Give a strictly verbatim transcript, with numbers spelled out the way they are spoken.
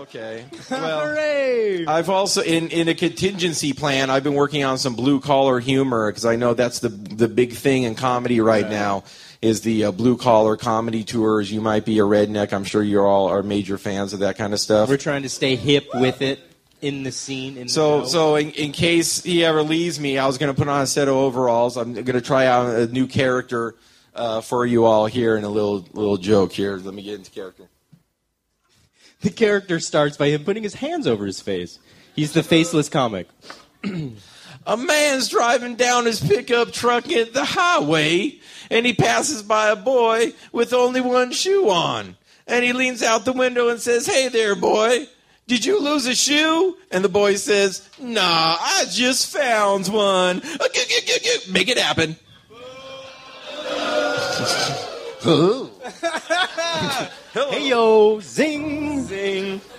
Okay. Well, Hooray! I've also in in a contingency plan. I've been working on some blue collar humor because I know that's the the big thing in comedy right yeah. now. Is the uh, blue collar comedy tours. You might be a redneck. I'm sure you all are major fans of that kind of stuff. We're trying to stay hip with it in the scene. In so, the so in, in case he ever leaves me, I was going to put on a set of overalls. I'm going to try out a new character uh, for you all here, and a little little joke here. Let me get into character. The character starts by him putting his hands over his face. He's the faceless comic. A man's driving down his pickup truck at the highway, and he passes by a boy with only one shoe on. And he leans out the window and says, "Hey there, boy, did you lose a shoe?" And the boy says, "Nah, I just found one." Make it happen. Hey, yo, zing, zing.